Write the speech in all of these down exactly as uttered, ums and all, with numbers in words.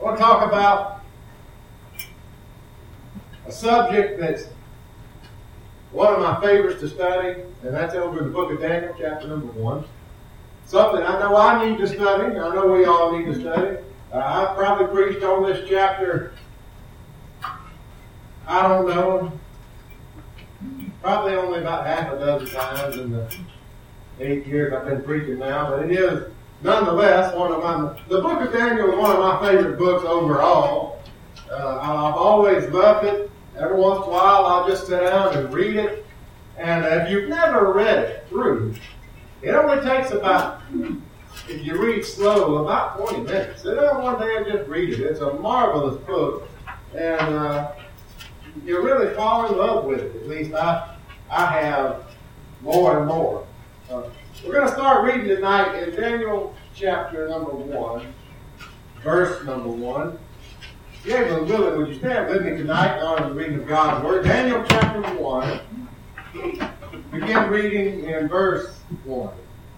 want to talk about a subject that's one of my favorites to study, and that's over in the book of Daniel, chapter number one. Something I know I need to study. I know we all need to study. Uh, I've probably preached on this chapter, I don't know, probably only about half a dozen times in the eight years I've been preaching now, but it is nonetheless one of my, the book of Daniel is one of my favorite books overall. Uh, I've always loved it. Every once in a while I'll just sit down and read it. And if you've never read it through, it only takes about, if you read slow, about twenty minutes. Sit down one day and just read it. It's a marvelous book. And uh, you really fall in love with it. At least I, I have more and more. Uh, we're going to start reading tonight in Daniel chapter number one, verse number one. Gabriel and Willie, would you stand with me tonight in honor of the reading of God's Word? Daniel chapter one. Begin reading in verse one.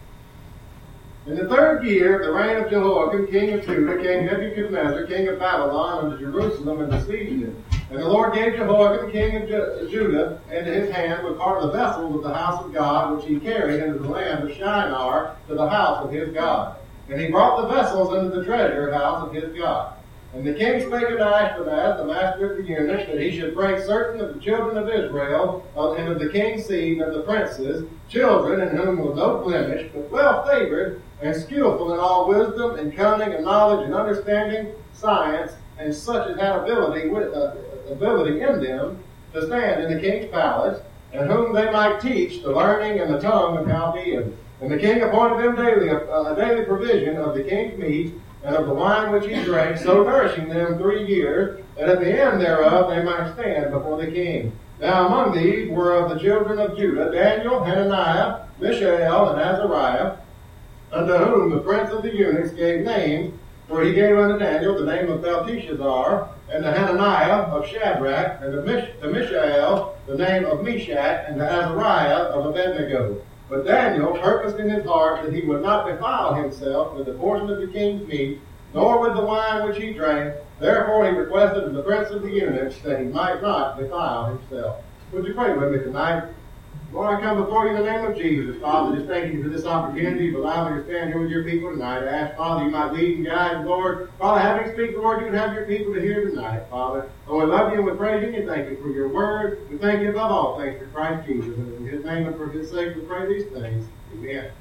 In the third year of the reign of Jehoiakim, king of Judah, came Nebuchadnezzar, king of Babylon, unto Jerusalem and besieged it. And the Lord gave Jehoiakim, king of Ju- Judah, into his hand with part of the vessels of the house of God, which he carried into the land of Shinar to the house of his God. And he brought the vessels into the treasure house of his God. And the king spake unto Ashpenaz, the master of the eunuchs, that he should bring certain of the children of Israel, uh, and of the king's seed, and of the princes, children in whom was no blemish, but well favored, and skillful in all wisdom, and cunning, and knowledge, and understanding, science, and such as had ability, with, uh, ability in them, to stand in the king's palace, and whom they might teach the learning and the tongue of Chaldeans. And the king appointed them daily a, a daily provision of the king's meat, and of the wine which he drank, so nourishing them three years, that at the end thereof they might stand before the king. Now among these were of the children of Judah, Daniel, Hananiah, Mishael, and Azariah, unto whom the prince of the eunuchs gave names, for he gave unto Daniel the name of Belteshazzar, and to Hananiah of Shadrach, and to, Mish- to Mishael the name of Meshach, and to Azariah of Abednego. But Daniel purposed in his heart that he would not defile himself with the portion of the king's meat, nor with the wine which he drank. Therefore he requested of the prince of the eunuchs that he might not defile himself. Would you pray with me tonight? Lord, I come before you in the name of Jesus. Father, just thank you for this opportunity of allowing me to stand here with your people tonight. I ask, Father, you might lead and guide, Lord. Father, having speak the word, you can have your people to hear tonight, Father. Lord, we love you and we praise you and thank you for your word. We thank you above all things for Christ Jesus. And in his name and for his sake we pray these things. Amen.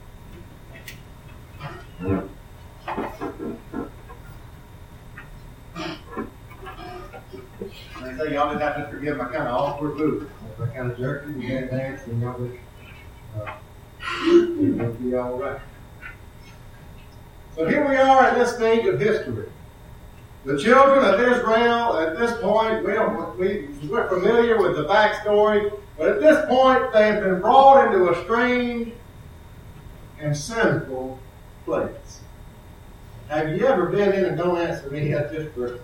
I say y'all just have to forgive my kind of awkward movement. I kind of jerky, we had dance, and y'all just, uh, it'll be all right. So here we are in this stage of history. The children of Israel, at this point, we don't, we, we're familiar with the backstory, but at this point, they have been brought into a strange and sinful place. Have you ever been in, and don't answer me, that's just for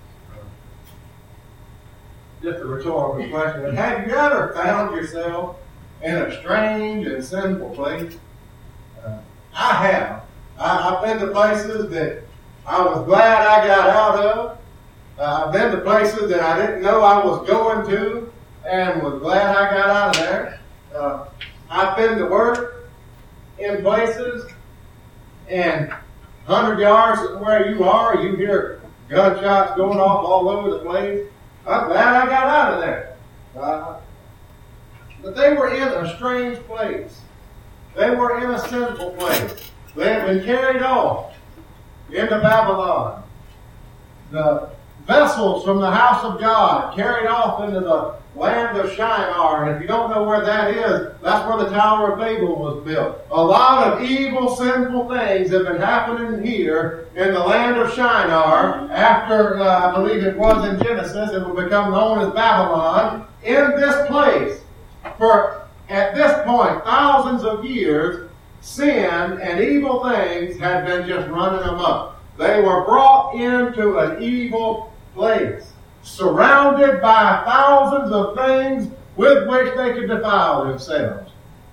Just a rhetorical question. Have you ever found yourself in a strange and sinful place? Uh, I have. I, I've been to places that I was glad I got out of. Uh, I've been to places that I didn't know I was going to and was glad I got out of there. Uh, I've been to work in places and one hundred yards from where you are, you hear gunshots going off all over the place. I'm glad I got out of there. Uh, but they were in a strange place. They were in a sinful place. They had been carried off into Babylon. The vessels from the house of God carried off into the land of Shinar. And if you don't know where that is, that's where the Tower of Babel was built. A lot of evil, sinful things have been happening here in the land of Shinar. After, uh, I believe it was in Genesis, it will become known as Babylon. In this place, for at this point, thousands of years, sin and evil things had been just running them up. They were brought into an evil place, surrounded by thousands of things with which they could defile themselves.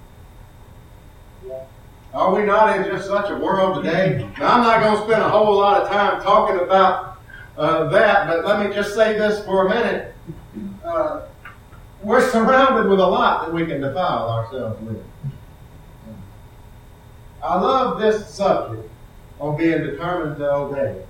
Are we not in just such a world today? Now, I'm not going to spend a whole lot of time talking about uh, uh, that, but let me just say this for a minute. Uh, we're surrounded with a lot that we can defile ourselves with. I love this subject on being determined to obey.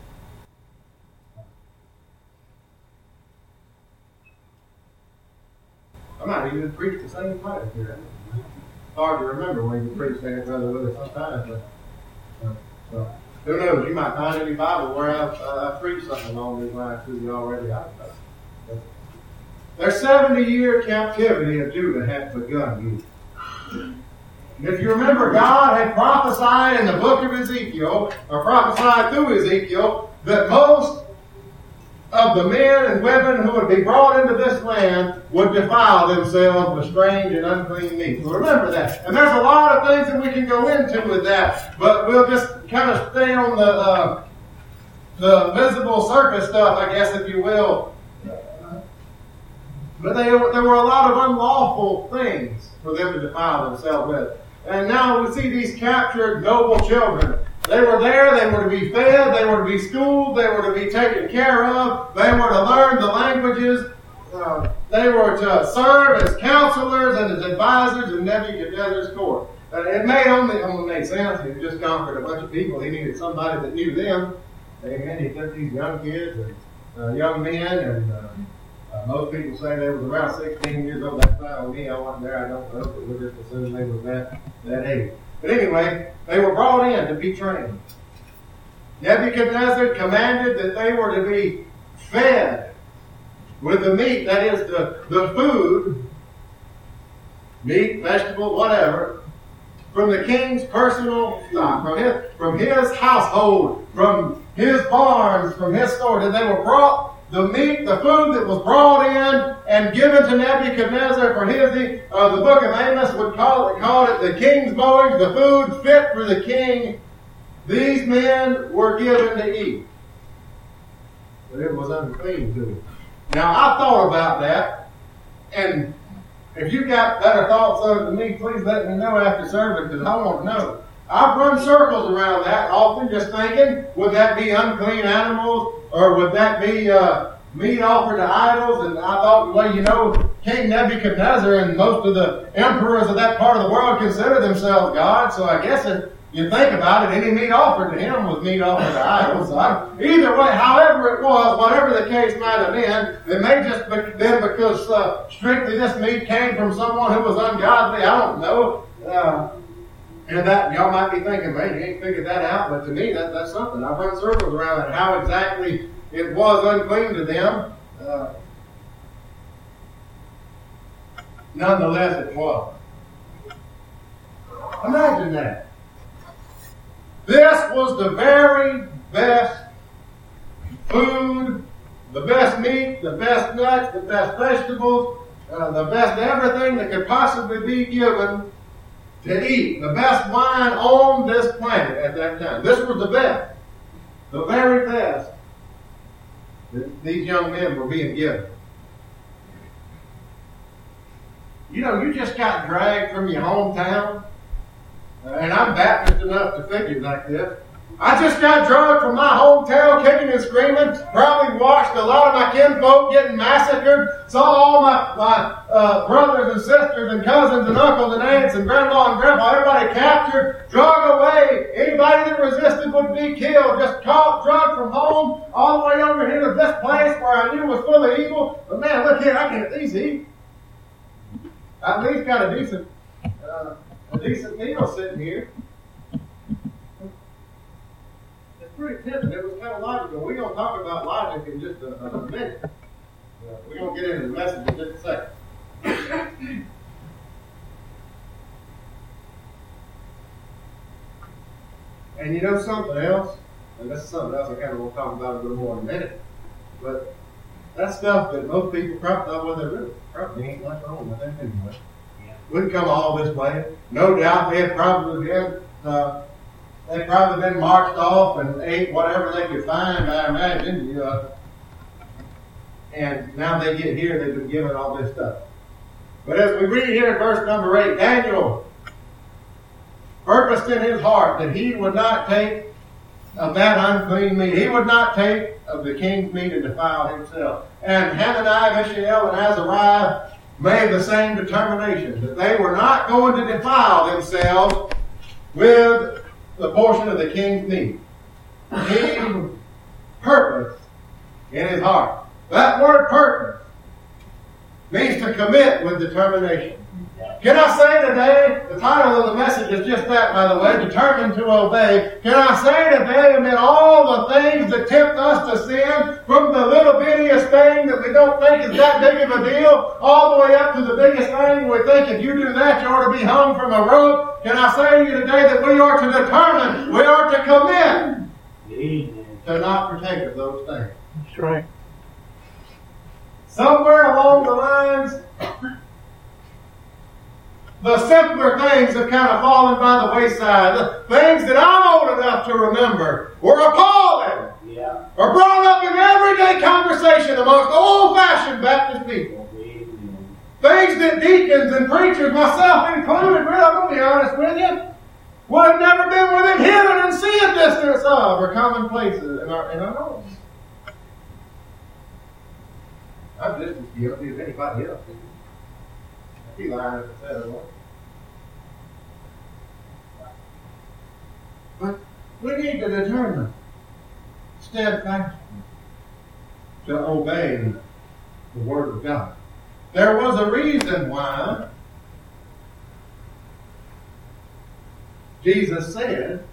I might even preach the same place here. Hard to remember when you preach standing brother with us sometimes, but uh, so, who knows? You might find any Bible where I've, uh, I've preached something along these lines to you already. I don't know. Their seventy-year captivity of Judah had begun. And if you remember, God had prophesied in the book of Ezekiel, or prophesied through Ezekiel, that most of the men and women who would be brought into this land would defile themselves with strange and unclean meat. So remember that. And there's a lot of things that we can go into with that, but we'll just kind of stay on the uh, the visible surface stuff, I guess, if you will. But they, there were a lot of unlawful things for them to defile themselves with. And now we see these captured noble children. They were there, they were to be fed, they were to be schooled, they were to be taken care of, they were to learn the languages, uh, they were to serve as counselors and as advisors in Nebuchadnezzar's court. Uh, it made only, only made sense. He had just conquered a bunch of people. He needed somebody that knew them. Amen. He took these young kids and uh, young men, and uh, uh, most people say they was around sixteen years old. That's fine with me. I wasn't there. I don't know, but we'll just assume they were that, that age. But anyway, they were brought in to be trained. Nebuchadnezzar commanded that they were to be fed with the meat, that is the, the food, meat, vegetable, whatever, from the king's personal stock, from his, from his household, from his barns, from his store. That they were brought the meat, the food that was brought in and given to Nebuchadnezzar for his, uh, the book of Amos would call it, called it the king's voyage, the food fit for the king. These men were given to eat. But it was unclean to them. Now, I thought about that, and if you got better thoughts of it than me, please let me know after service, because I want to know. I've run circles around that, often just thinking, would that be unclean animals, or would that be uh, meat offered to idols? And I thought, well, you know, King Nebuchadnezzar and most of the emperors of that part of the world consider themselves God, so I guess if you think about it, any meat offered to him was meat offered to idols. So I, either way, however it was, whatever the case might have been, it may just be, been because uh, strictly this meat came from someone who was ungodly. I don't know. Uh, And that, y'all might be thinking, man, you ain't figured that out, but to me, that, that's something. I've run circles around it, how exactly it was unclean to them. Uh, nonetheless, it was. Imagine that. This was the very best food, the best meat, the best nuts, the best vegetables, uh, the best everything that could possibly be given to eat, the best wine on this planet at that time. This was the best, the very best that these young men were being given. You know, you just got dragged from your hometown, and I'm Baptist enough to figure like this. I just got dragged from my hometown kicking and screaming, probably watched a lot of my kinfolk getting massacred, saw all my, my uh, brothers and sisters and cousins and uncles and aunts and grandma and grandpa, everybody captured, drug away. Anybody that resisted would be killed. Just caught, drugged from home, all the way over here to this place where I knew was full of evil. But man, look here, I can at least eat. I at least got a decent, uh, a decent meal sitting here. Pretty tempting. It was kind of logical. We're going to talk about logic in just a, a minute. Uh, we're going to get into the message in just a second. And you know something else? And this is something else I kind of want to talk about a little more in a minute. But that's stuff that most people probably thought, well, they really probably ain't much wrong with that anyway. Yeah. Wouldn't come all this way. No doubt they had probably been uh, They'd probably been marched off and ate whatever they could find, I imagine. You know. And now they get here, they've been given all this stuff. But as we read here in verse number eight, Daniel purposed in his heart that he would not take of that unclean meat. He would not take of the king's meat and defile himself. And Hananiah, Mishael, and Azariah made the same determination, that they were not going to defile themselves with the portion of the king's meat. He purposed in his heart. That word purpose means to commit with determination. Can I say today, the title of the message is just that, by the way, determined to obey. Can I say today, amid all the things that tempt us to sin, from the little bittiest thing that we don't think is that big of a deal, all the way up to the biggest thing we think if you do that, you ought to be hung from a rope. Can I say to you today that we are to determine, we are to commit Amen. To not partake of those things. That's right. Somewhere along the lines, the simpler things have kind of fallen by the wayside. The things that I'm old enough to remember were appalling. Yeah. Or brought up in everyday conversation amongst old-fashioned Baptist people. Amen. Things that deacons and preachers, myself included, really, I'm going to be honest with you, would have never been within hearing and seeing distance of, or commonplaces in our, in our homes. I'm just as guilty as anybody else is. He lied if I said it was. But we need to determine steadfastly to obey the Word of God. There was a reason why Jesus said,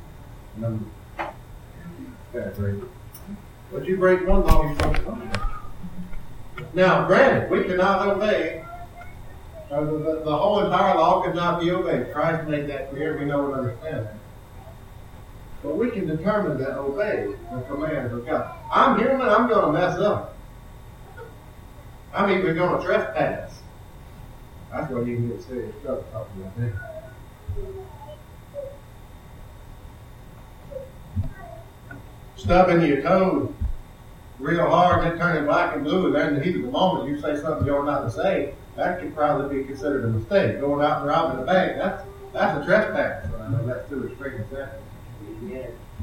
would you break one law, you broke one. Now, granted, we cannot obey. Uh, the, the whole entire law could not be obeyed. Christ made that clear. We know and understand that. But we can determine to obey the commands of God. I'm human. I'm going to mess up. I'm even going to trespass. That's what you can get serious trouble talking about that. Stubbing your toe real hard, then turning black and blue, and then in the heat of the moment you say something you ought not to say. That could probably be considered a mistake. Going out and robbing a bank, that's that's a trespass. But I know that's too extreme a sentence. Yeah.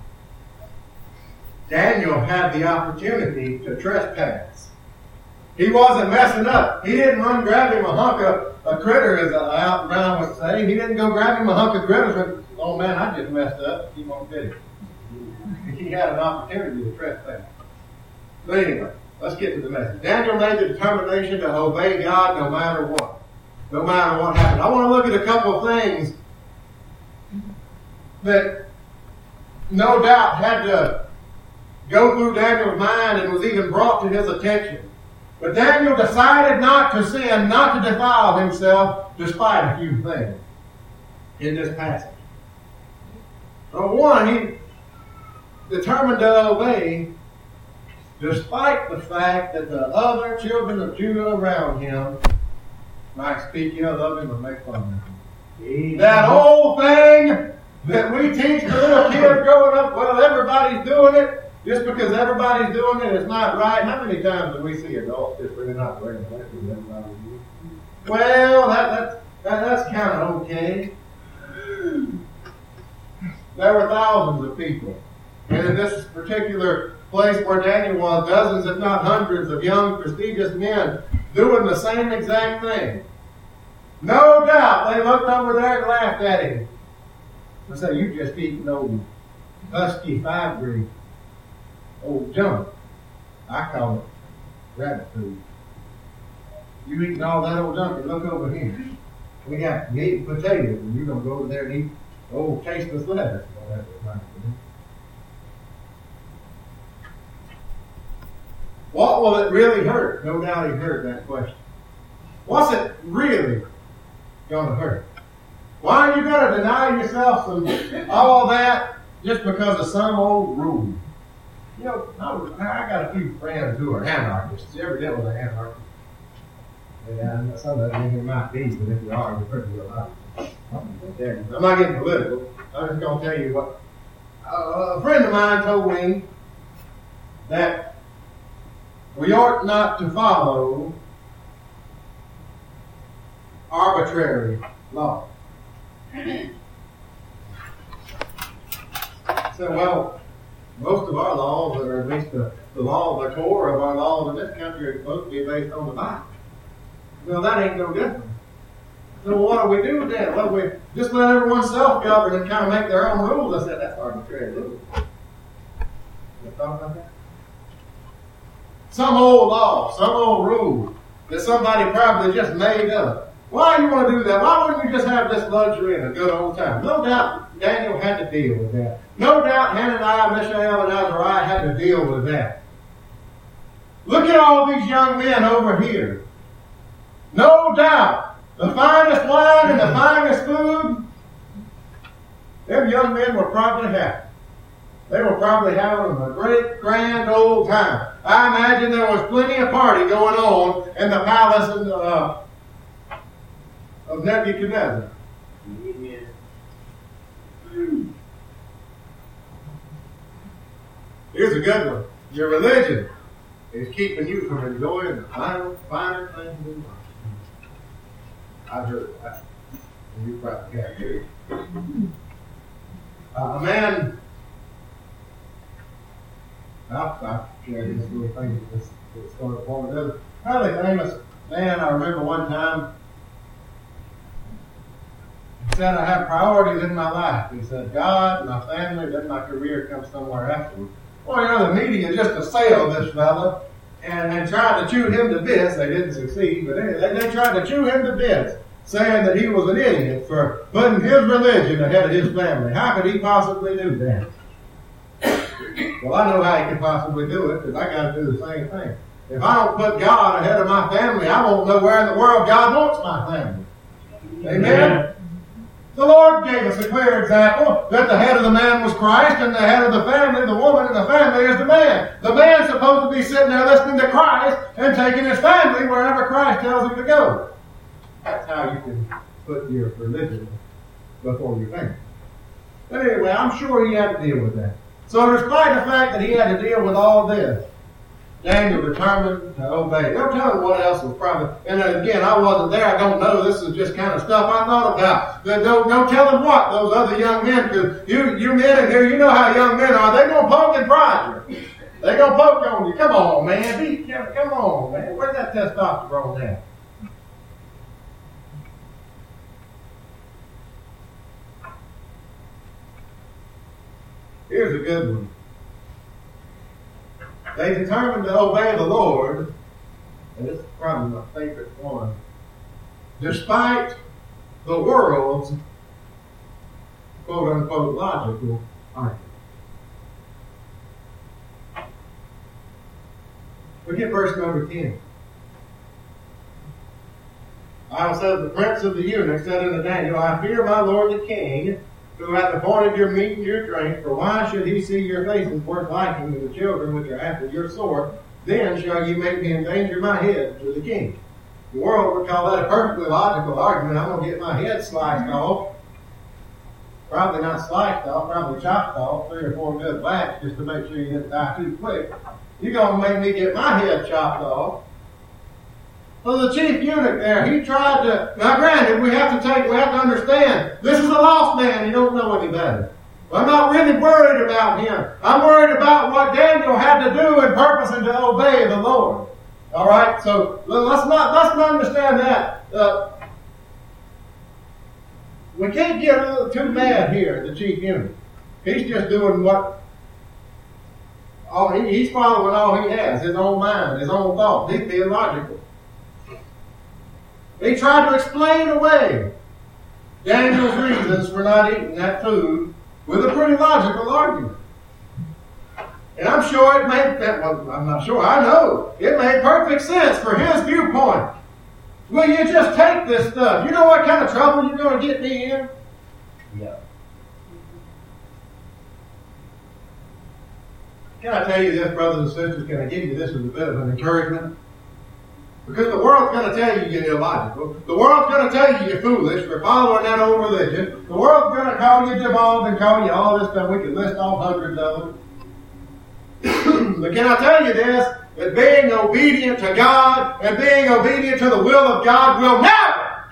Daniel had the opportunity to trespass. He wasn't messing up. He didn't run grab him a hunk of a critter, as out and around would say. He didn't go grab him a hunk of critters and, oh man, I just messed up. Keep on kidding. He had an opportunity to trespass. But anyway, let's get to the message. Daniel made the determination to obey God no matter what. No matter what happened. I want to look at a couple of things that no doubt had to go through Daniel's mind and was even brought to his attention. But Daniel decided not to sin, not to defile himself, despite a few things in this passage. For one, he determined to obey despite the fact that the other children of Judah around him might speak ill of him and make fun of him. Amen. That whole thing that we teach the little kids growing up, well, everybody's doing it. Just because everybody's doing it, it's not right. How many times do we see adults just really not wearing glasses? Everybody's doing it? Well, that, that, that, that's kind of okay. There were thousands of people. And in this particular place where Daniel was, dozens if not hundreds of young, prestigious men doing the same exact thing. No doubt they looked over there and laughed at him. I said, you just eating old husky five grade, old junk. I call it rabbit food. You eating all that old junk and look over here. We got meat and potatoes, and you're going to go over there and eat old tasteless lettuce. What will it really hurt? No doubt he heard that question. What's it really going to hurt? Why are you going to deny yourself some all that just because of some old rule? You know, I, was, I got a few friends who are anarchists. You ever deal with an anarchist? Yeah, some of them might be, but if you are, you're pretty alive. I'm not getting political. I'm just going to tell you what. Uh, a friend of mine told me that we ought not to follow arbitrary law. So, well, Most of our laws, or at least the, the law, the core of our laws in this country, are supposed to be based on the Bible. No, that ain't no different. So what do we do then? Well, we just let everyone self-govern and kind of make their own rules. I said, that's arbitrary rules. You thought about that? Some old law, some old rule that somebody probably just made up. Why do you want to do that? Why wouldn't you just have this luxury in a good old time? No doubt Daniel had to deal with that. No doubt Hananiah, Mishael, and Azariah had to deal with that. Look at all these young men over here. No doubt, the finest wine and the finest food, them young men were probably happy. They were probably having a great, grand old time. I imagine there was plenty of party going on in the palace of, uh, of Nebuchadnezzar. Amen. Here's a good one. Your religion is keeping you from enjoying the finer, finer things in life. I've heard that. And you probably can't hear it. Uh, a man, I'll, I'll share this little thing that's sort of formed. There's a fairly famous man I remember one time. He said, I have priorities in my life. He said, God, my family, then my career comes somewhere afterwards. Well, you know, the media just assailed this fella and they tried to chew him to bits. They didn't succeed, but anyway, they, they tried to chew him to bits, saying that he was an idiot for putting his religion ahead of his family. How could he possibly do that? Well, I know how he could possibly do it, because I got to do the same thing. If I don't put God ahead of my family, I won't know where in the world God wants my family. Amen? Yeah. The Lord gave us a clear example that the head of the man was Christ, and the head of the family, the woman in the family, is the man. The man's supposed to be sitting there listening to Christ and taking his family wherever Christ tells him to go. That's how you can put your religion before your family. But anyway, I'm sure he had to deal with that. So despite the fact that he had to deal with all this, Daniel determined to obey. Don't tell me what else was probably. And again, I wasn't there. I don't know. This is just kind of stuff I thought about. Don't, don't tell them what, those other young men, because you, you men in here, you know how young men are. They're going to poke and prod you. They're going to poke on you. Come on, man. Be, come on, man. Where's that testosterone at? Here's a good one. They determined to obey the Lord, and this is probably my favorite one, despite the world's quote-unquote logical argument. Look at verse number ten. The Bible says, the prince of the eunuchs said unto Daniel, I fear my lord the king, who hath appointed your meat and your drink, for why should he see your faces worth liking to the children which are after your sword? Then shall you make me endanger my head to the king. The world would call that a perfectly logical argument. I'm going to get my head sliced off. Probably not sliced off, probably chopped off, three or four good whacks just to make sure you didn't die too quick. You're going to make me get my head chopped off. So the chief eunuch there, he tried to, now granted, we have to take, we have to understand, this is a lost man, you don't know any better. I'm not really worried about him. I'm worried about what Daniel had to do in purposing to obey the Lord. All right, so let's not, let's not understand that. Uh, we can't get a little too mad here, the chief eunuch. He's just doing what, all he, he's following all he has, his own mind, his own thoughts. He's being logical. He tried to explain away Daniel's reasons for not eating that food with a pretty logical argument. And I'm sure it made, well, I'm not sure, I know, it made perfect sense for his viewpoint. Will you just take this stuff? You know what kind of trouble you're going to get me in? Yeah. Can I tell you this, brothers and sisters? Can I give you this as a bit of an encouragement? Because the world's going to tell you you're illogical. The world's going to tell you you're foolish for following that old religion. The world's going to call you devolved and call you all this stuff. We could list off hundreds of them. But can I tell you this? That being obedient to God and being obedient to the will of God will never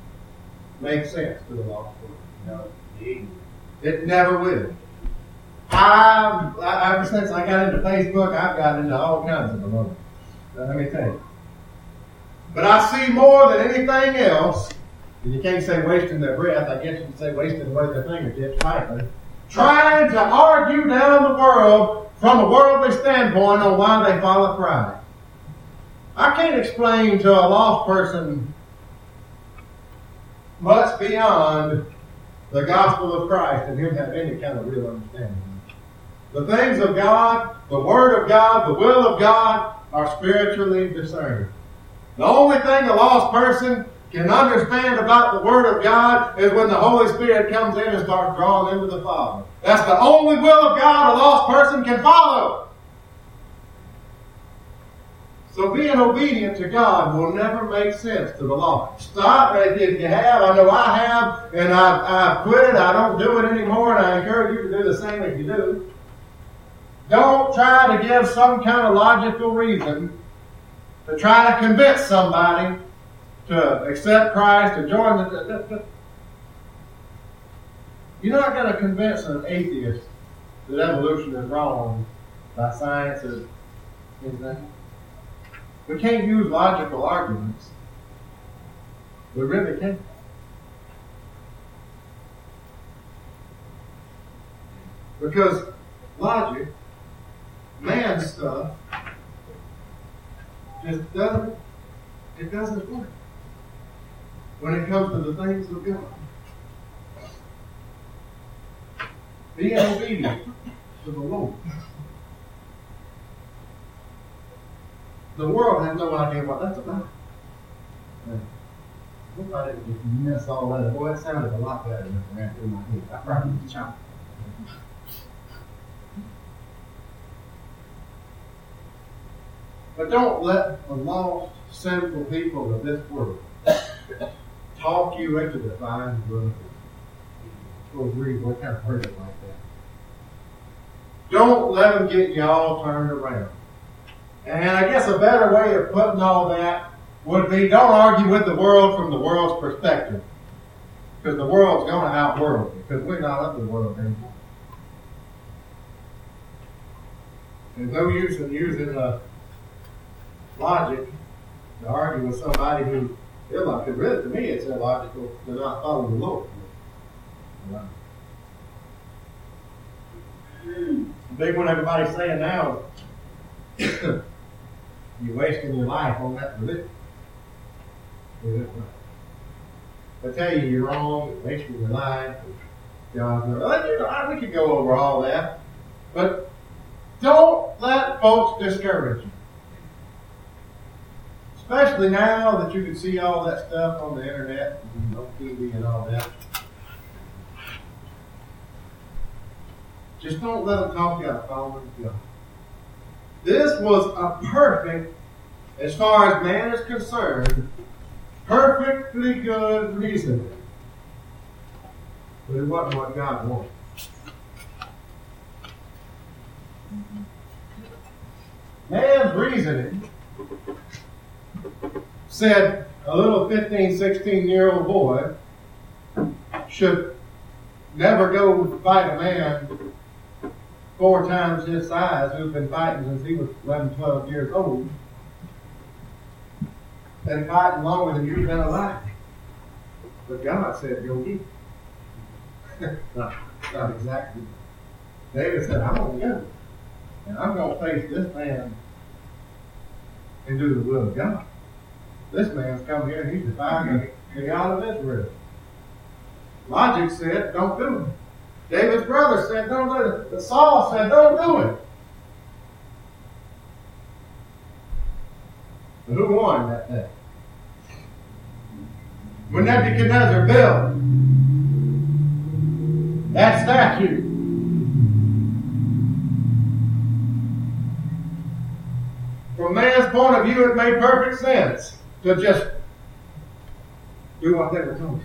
make sense to the lost world. No, it never will. I've, I, ever since I got into Facebook, I've got into all kinds of baloney. Let me tell you. But I see more than anything else, and you can't say wasting their breath, I guess you can say wasting away their fingertips, tightly, trying to argue down the world from a worldly standpoint on why they follow Christ. I can't explain to a lost person much beyond the gospel of Christ and him have any kind of real understanding. The things of God, the Word of God, the will of God are spiritually discerned. The only thing a lost person can understand about the Word of God is when the Holy Spirit comes in and starts drawing them to the Father. That's the only will of God a lost person can follow. So being obedient to God will never make sense to the lost. Stop if you have. I know I have, and I've, I've quit it. I don't do it anymore, and I encourage you to do the same if you do. Don't try to give some kind of logical reason to try to convince somebody to accept Christ, to join the... the, the You're not going to convince an atheist that evolution is wrong by science or anything. We can't use logical arguments. We really can't. Because logic, man stuff, just doesn't, it doesn't work when it comes to the things of God. Being obedient to the Lord. The world has no idea what that's about. I hope I didn't just miss all that. Boy, it sounded a lot better than it ran through my head. I probably chopped. But don't let the lost, sinful people of this world talk you into defying the will of God. We'll agree, what kind of person like that? Don't let them get you all turned around. And I guess a better way of putting all that would be, don't argue with the world from the world's perspective. Because the world's going to outworld you. Because we're not of the world anymore. There's no use in using uh, logic to argue with somebody who, illogical. Really, to me, it's illogical to not follow the Lord. The big one everybody's saying now is you're wasting your life on that religion. They tell you you're wrong, you're wasting your life. God's never, you know, we could go over all that. But don't let folks discourage you. Especially now that you can see all that stuff on the internet and on T V and all that. Just don't let them talk you out of following God. This was a perfect, as far as man is concerned, perfectly good reasoning. But it wasn't what God wanted. Man's reasoning said a little fifteen, sixteen-year-old boy should never go fight a man four times his size who's been fighting since he was eleven, twelve years old and fighting longer than you've been alive. But God said, go get it. not, not exactly. David said, I'm going to go. And I'm going to face this man and do the will of God. This man's come here and he's defying the God of Israel. Logic said, don't do it. David's brother said, don't do it. But Saul said, don't do it. But who won that day? When Nebuchadnezzar built that statue, from man's point of view, it made perfect sense to just do what they were told.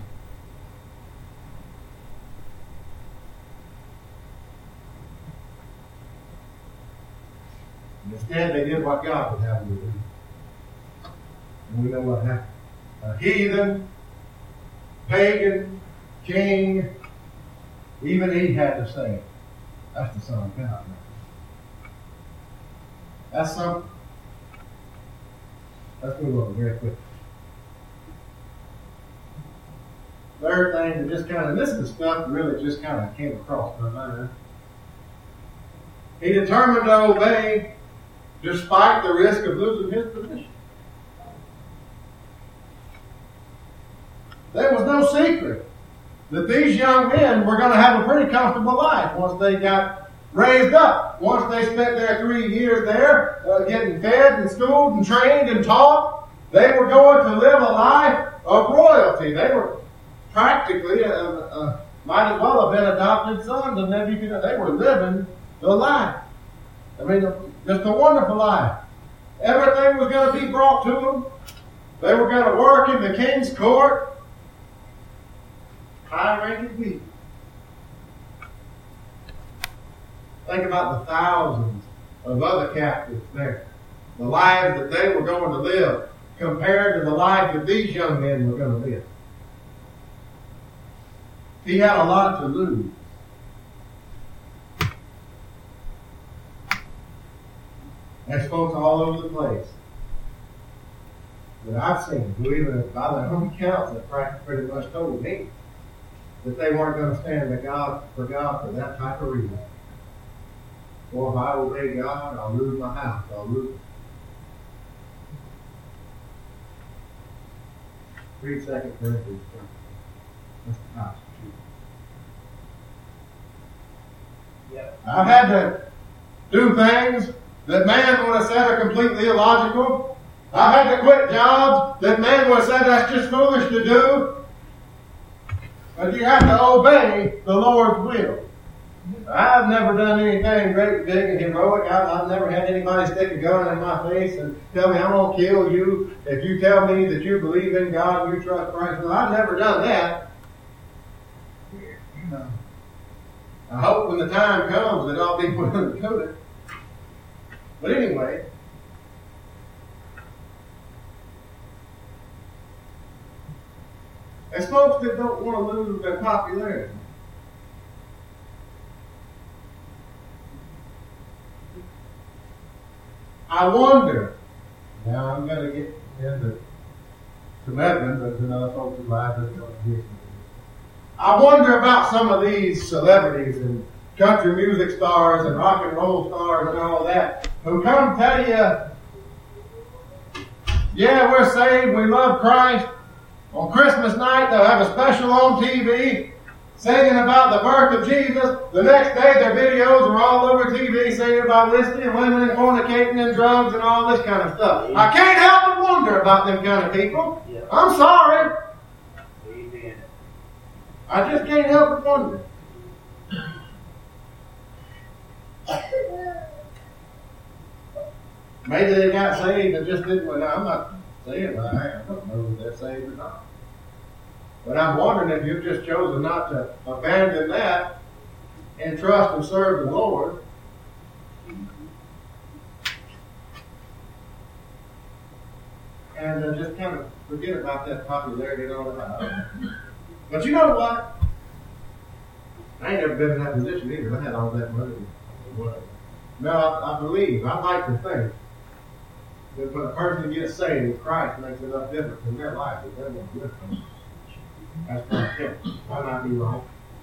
Instead, they did what God would have them to do. And we know what happened. A heathen, pagan, king, even he had to say, That's the Son of God. That's something. Let's move on very quick. Third thing that just kind of, this is stuff that really just kind of came across my mind. He determined to obey despite the risk of losing his position. There was no secret that these young men were going to have a pretty comfortable life once they got raised up. Once they spent their three years there, uh, getting fed and schooled and trained and taught, they were going to live a life of royalty. They were practically, uh, uh, might as well have been adopted sons of Nebuchadnezzar. They were living the life. I mean, just a wonderful life. Everything was going to be brought to them. They were going to work in the king's court. High-ranking people. Think about the thousands of other captives there. The lives that they were going to live compared to the life that these young men were going to live. He had a lot to lose. There's folks all over the place that I've seen who even by their own accounts have pretty much told me that they weren't going to stand with God for God for that type of reason. Or if I obey God, I'll lose my house. I'll lose it. Read Second Corinthians. That's the house. Yeah. I've had to do things that man would have said are completely illogical. I've had to quit jobs that man would have said that's just foolish to do. But you have to obey the Lord's will. I've never done anything great, big, and heroic. I've, I've never had anybody stick a gun in my face and tell me I'm going to kill you if you tell me that you believe in God and you trust Christ. Well, I've never done that. I hope when the time comes that I'll be willing to do it. But anyway, there's folks that don't want to lose their popularity. I wonder, now I'm going to get into some evidence, but there's another folks' lives that don't hear. I wonder about some of these celebrities and country music stars and rock and roll stars and all that who come tell you, yeah, we're saved, we love Christ. On Christmas night, they'll have a special on T V singing about the birth of Jesus. The next day, their videos are all over T V singing about whiskey and women and fornicating and drugs and all this kind of stuff. I can't help but wonder about them kind of people. I'm sorry. I just can't help but wonder. Maybe they got saved and just didn't. Well, I'm not saying that. I don't know if they're saved or not. But I'm wondering if you've just chosen not to abandon that and trust and serve the Lord. And uh, just kind of forget about that popularity and all that. But you know what? I ain't never been in that position either. I had all that money. No, I, I believe, I like to think that when a person gets saved, Christ makes enough difference in their life that they're going to live from it. That's my opinion. I might be wrong.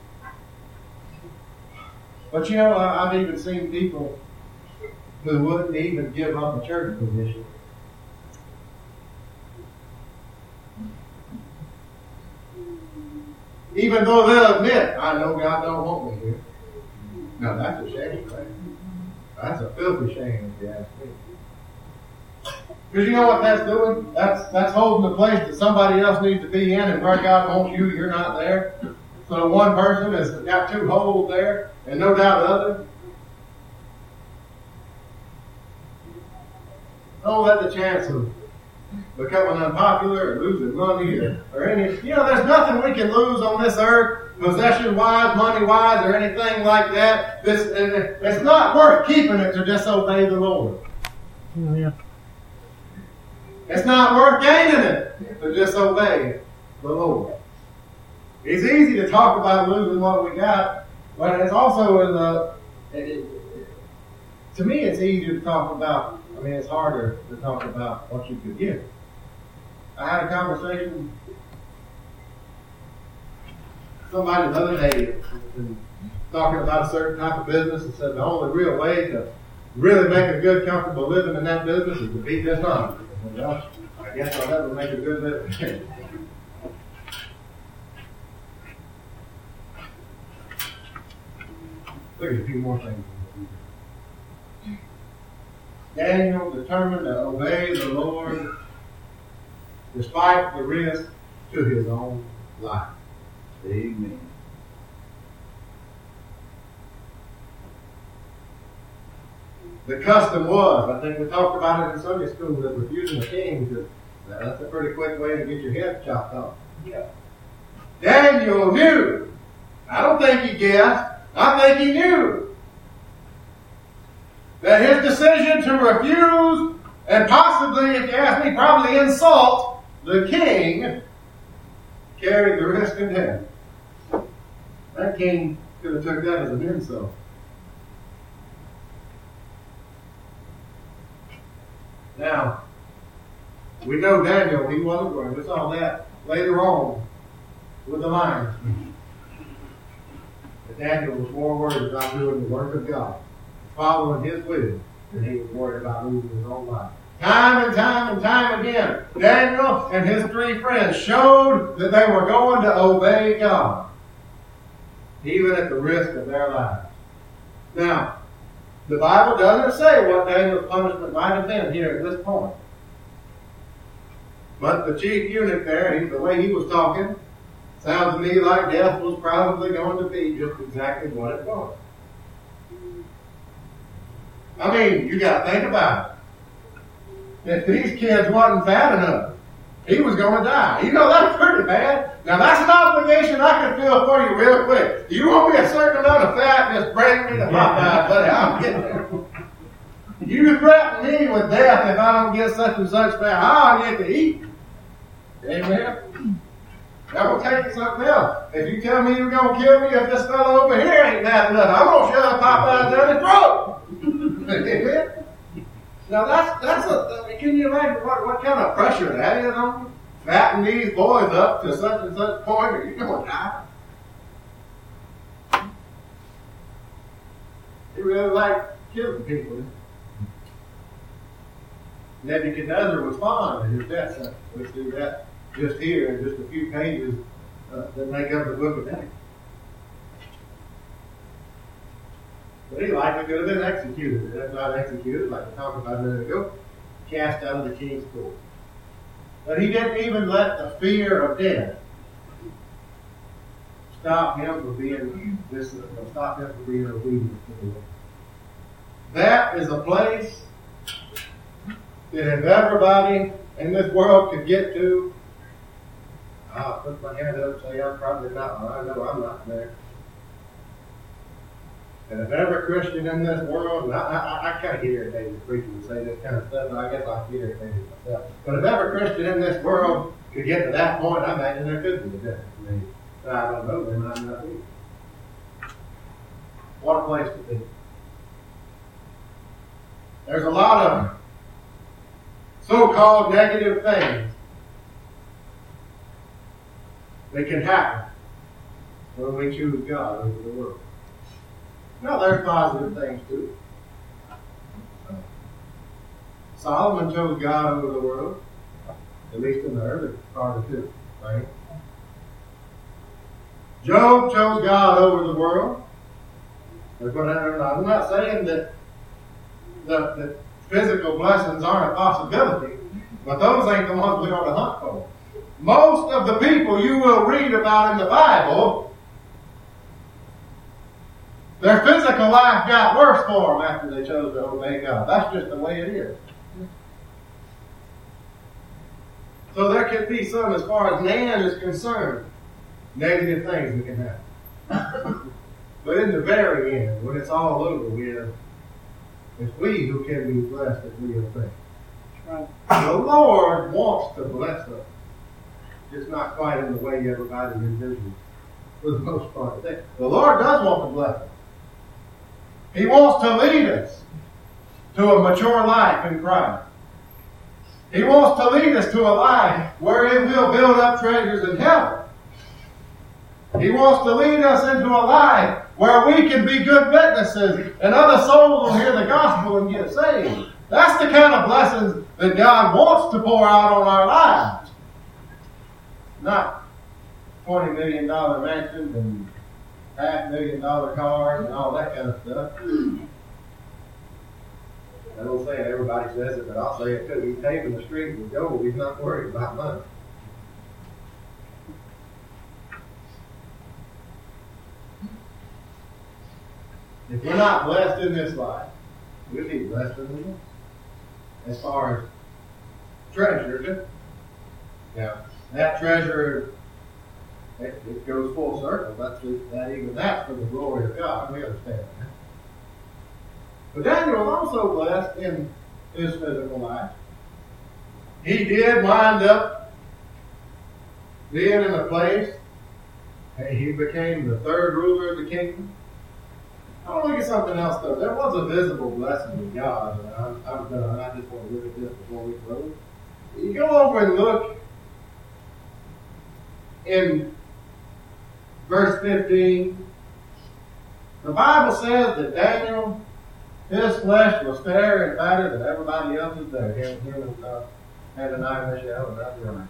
But you know, I, I've even seen people who wouldn't even give up a church position. Even though they'll admit, I know God don't want me here. Now that's a shame, right? That's a filthy shame if you ask me. Because you know what that's doing? That's that's holding the place that somebody else needs to be in, and where God wants you, you're not there. So one person has got two holes there, and no doubt the other. Don't let the chance of becoming unpopular or losing money or, or any, you know, there's nothing we can lose on this earth, possession-wise, money-wise, or anything like that. This, it's not worth keeping it to disobey the Lord. Yeah. It's not worth gaining it to disobey the Lord. It's easy to talk about losing what we got, but it's also in the it, to me, it's easier to talk about, I mean, it's harder to talk about what you could give. I had a conversation with somebody the other day and talking about a certain type of business and said the only real way to really make a good, comfortable living in that business is to be dishonest. Well, I guess I'll never make a good living. Look at a few more things. Daniel determined to obey the Lord despite the risk to his own life. Amen. The custom was, I think we talked about it in Sunday school, that refusing a king, because that's a pretty quick way to get your head chopped off. Yeah. Daniel knew. I don't think he guessed. I think he knew that his decision to refuse and possibly, if you ask me, probably insult the king carried the risk and death. That king could have took that as an insult. Now, we know Daniel, he wasn't going. We saw that later on with the lions. But Daniel was more worried about doing the work of God, following his will, than he was worried about losing his own life. Time and time and time again, Daniel and his three friends showed that they were going to obey God, even at the risk of their lives. Now, the Bible doesn't say what Daniel's punishment might have been here at this point. But the chief eunuch there, he, the way he was talking, sounds to me like death was probably going to be just exactly what it was. I mean, you got to think about it. If these kids wasn't fat enough, he was going to die. You know, that's pretty bad. Now, that's an obligation I can fill for you real quick. You want me a certain amount of fat, just bring me the Popeyes, buddy. I'm getting there. You threaten me with death if I don't get such and such fat. I'll get to eat. Amen. Now, we'll take you something else. If you tell me you're going to kill me if this fellow over here ain't bad enough, I'm going to shove Popeyes down his throat. Amen. Now, that's, that's a, I mean, can you imagine what, what kind of pressure that is on you? Fatten these boys up to such and such point, or you're going to die. He really liked killing people. Nebuchadnezzar was fond of his death sentence. We see that just here in just a few pages uh, that make up the book of Daniel. But he likely could have been executed. If not executed, like we talked about a minute ago, cast out of the king's court. But he didn't even let the fear of death stop him from being this, stop him from being obedient to the Lord. That is a place that if everybody in this world could get to, I'll put my hand up and say I'm probably not. I know I'm not there. And if every Christian in this world, and I, I, I kind of get irritated with preaching to say this kind of stuff, and I guess I get irritated myself. But if every Christian in this world could get to that point, I imagine there could be a death. I mean, I don't know, there might not be. What a place to be. There's a lot of so-called negative things that can happen when we choose God over the world. Now, there's positive things too. Solomon chose God over the world, at least in the early part of his reign. Job chose God over the world. I'm not saying that the, the physical blessings aren't a possibility, but those ain't the ones we ought to hunt for. Most of the people you will read about in the Bible, their physical life got worse for them after they chose to obey God. That's just the way it is. So there could be some, as far as man is concerned, negative things that can happen. But in the very end, when it's all over with, it's we who can be blessed if we obey. Right. The Lord wants to bless us. Just not quite in the way everybody envisions, for the most part. The Lord does want to bless us. He wants to lead us to a mature life in Christ. He wants to lead us to a life wherein we'll build up treasures in heaven. He wants to lead us into a life where we can be good witnesses and other souls will hear the gospel and get saved. That's the kind of blessings that God wants to pour out on our lives. Not twenty million dollars mansions and half million dollar cars and all that kind of stuff. I don't say everybody says it, but I'll say it too. He's paving the street with gold. He's not worried about money. If we're not blessed in this life, we'll be blessed in the next. As far as treasure, now that treasure, it, it goes full circle. That's that even that's for the glory of God. We understand that. But Daniel was also blessed in his physical life. He did wind up being in a place, and he became the third ruler of the kingdom. I want to look at something else, though. There was a visible blessing of God. And I'm, I'm done. I just want to look at this before we close. You go over and look in verse fifteen. The Bible says that Daniel, his flesh was fairer and fatter than everybody else's there. Him, him and uh, Hananiah, Mishael, and Azariah.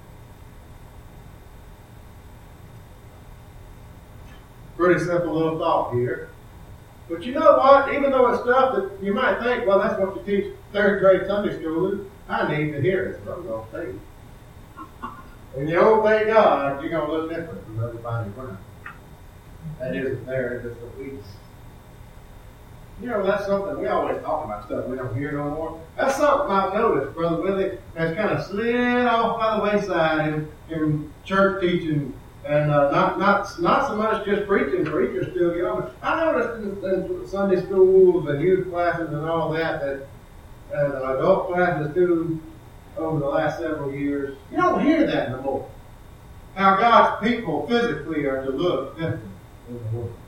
Pretty simple little thought here. But you know what? Even though it's stuff that you might think, well, that's what you teach third grade Sunday schoolers, I need to hear it, so I'm going to tell you. When you obey God, you're going to look different from everybody around. That isn't there, it's just what we do. You know, that's something, we always talk about stuff we don't hear no more. That's something I've noticed, Brother Willie, that's kind of slid off by the wayside in, in church teaching. And uh, not not not so much just preaching. Preachers still get on it. I noticed in, in Sunday schools and youth classes and all that, that and adult classes too, over the last several years, you don't hear that no more. How God's people physically are to look different in the world.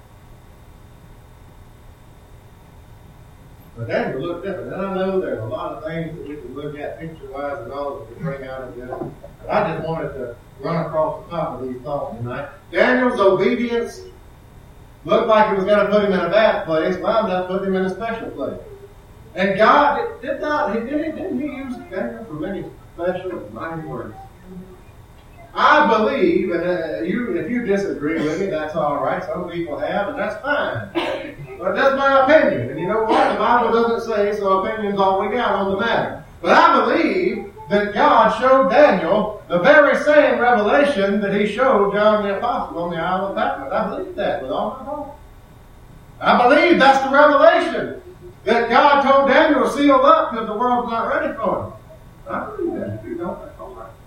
But that will look different. And I know there's a lot of things that we can look at picture-wise and all that we bring out of this. But I just wanted to run across the top of these thoughts tonight. Daniel's obedience looked like it was going to put him in a bad place, wound up putting him in a special place. And God did not, he did, didn't he use Daniel for many special and mighty works? I believe, and uh, you, if you disagree with me, that's all right. Some people have, and that's fine. But that's my opinion. And you know what? The Bible doesn't say, so opinion's all we got on the matter. But I believe that God showed Daniel the very same revelation that he showed John the Apostle on the Isle of Patmos. I believe that with all my heart. I believe that's the revelation that God told Daniel to seal up because the world's not ready for him. I believe that. If you don't, that's all right.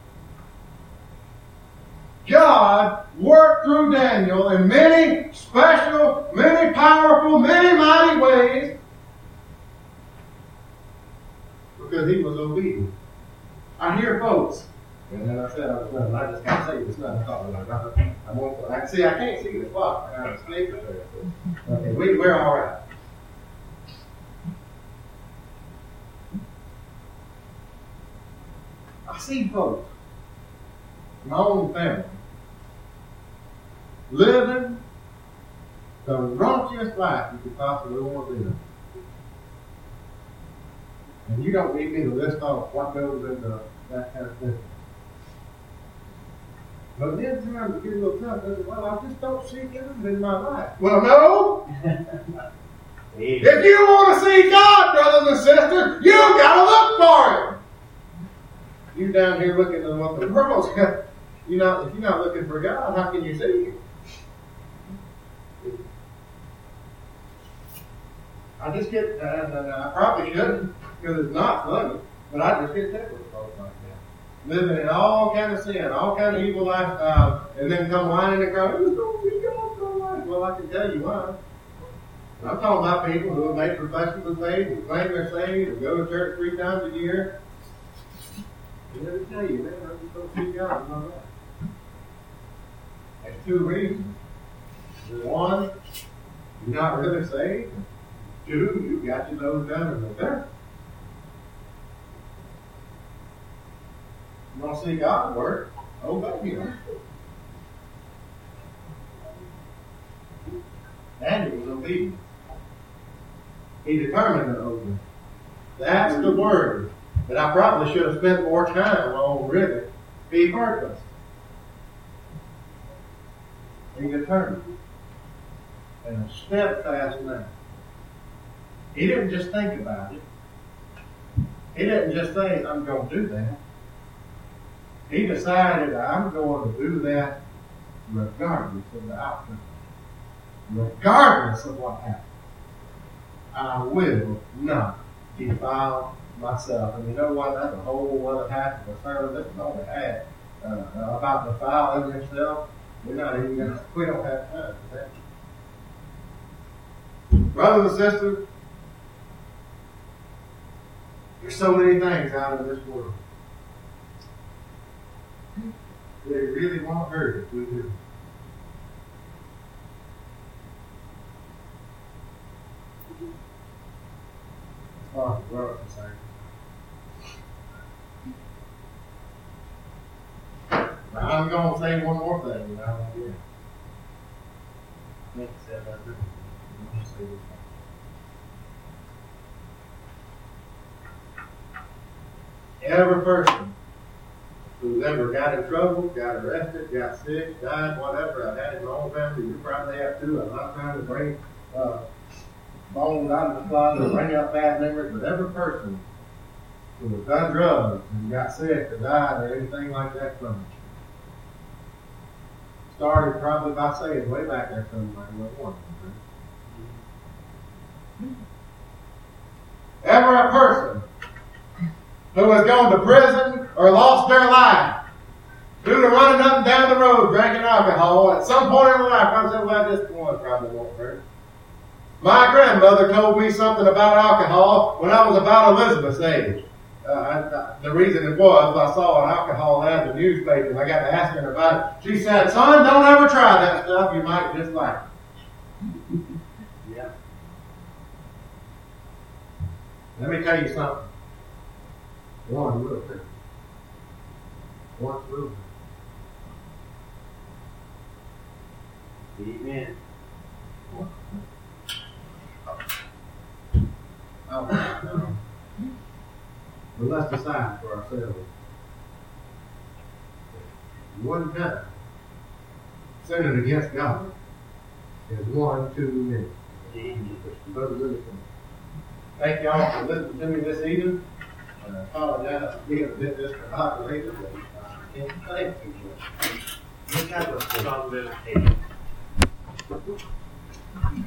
God worked through Daniel in many special, many powerful, many mighty ways because he was obedient. I hear folks, and then I said I was nothing. I just can't say it's nothing. I won't. I see. I can't see the clock. I got a speaker there. Okay, we, we're all right. I see folks, my own family, living the raunchiest life you could possibly want to live. And you don't need me to list off what goes into that kind of thing. But then times it gets a little tough. I say, well, I just don't see God in my life. Well, no. If you want to see God, brothers and sisters, you got to look for Him. You down here looking at what the world's got. You know, if you're not looking for God, how can you see Him? I just get, uh, I probably shouldn't, because it's not funny, but I just get tickled with folks like that. Living in all kind of sin, all kind of evil lifestyle, and then come whining and crying, "Who's going to see God so much?" Well, I can tell you why. I'm talking about people who have made professions of faith and claim they're saved and go to church three times a year. And let me tell you, man, I just don't see God in my life. There's two reasons. One, You're not really saved. Two, you got your nose down in the dirt. You want to see God work? Obey Him. Daniel was obedient. He determined to obey. That's the word that I probably should have spent more time on, really. Be purpose. He determined. And a steadfast man. He didn't just think about it. He didn't just say, I'm going to do that. He decided, I'm going to do that regardless of the outcome. Regardless of what happens. I will not defile myself. And you know what? That's a whole other half of a sermon. This is only half uh, about defiling yourself. We're not even going to, we don't have time for that. Brothers and sisters, there's so many things out of this world that really won't hurt if we do. As far as the world is concerned. Now, I'm going to say one more thing, you know, yeah. I think I said that. I'm going to say this. Every person who's ever got in trouble, got arrested, got sick, died, whatever, I've had it in my own family, you probably have too. I'm not trying to bring uh, bones out of the closet and bring out bad memories, but every person who has done drugs and got sick or died or anything like that from it started probably by saying way back there somewhere, one. Every person who has gone to prison or lost their life due to running up and down the road drinking alcohol, at some point in their life, I said, well, this one probably won't hurt. My grandmother told me something about alcohol when I was about Elizabeth's age. Uh, I, I, the reason it was, I saw an alcohol ad in the newspaper, and I got to asking her about it. She said, son, don't ever try that stuff. You might just like it. Yeah. Let me tell you something. One will hurt. One will hurt. Amen. Oh, no. But let's decide for ourselves. One time, sinning against God is one too many. Thank y'all for listening to me this evening. I apologize for being a bit discombobulated, but I can't thank you. Let's have a song meditation.